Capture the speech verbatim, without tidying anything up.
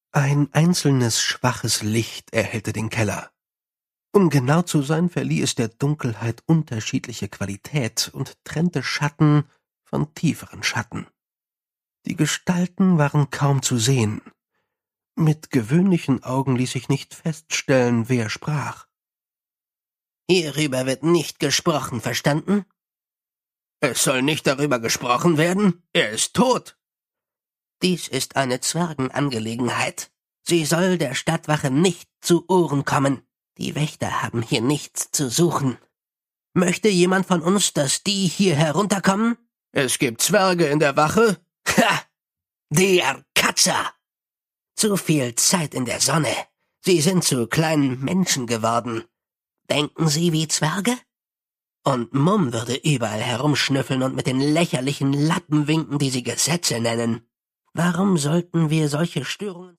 Ein einzelnes schwaches Licht erhellte den Keller. Um genau zu sein, verlieh es der Dunkelheit unterschiedliche Qualität und trennte Schatten von tieferen Schatten. Die Gestalten waren kaum zu sehen. Mit gewöhnlichen Augen ließ sich nicht feststellen, wer sprach. Hierüber wird nicht gesprochen, verstanden? Es soll nicht darüber gesprochen werden? Er ist tot. Dies ist eine Zwergenangelegenheit. Sie soll der Stadtwache nicht zu Ohren kommen. Die Wächter haben hier nichts zu suchen. Möchte jemand von uns, dass die hier herunterkommen? Es gibt Zwerge in der Wache? Ha! Der Katzer! Zu viel Zeit in der Sonne. Sie sind zu kleinen Menschen geworden. Denken Sie wie Zwerge? Und Mumm würde überall herumschnüffeln und mit den lächerlichen Lappen winken, die Sie Gesetze nennen. Warum sollten wir solche Störungen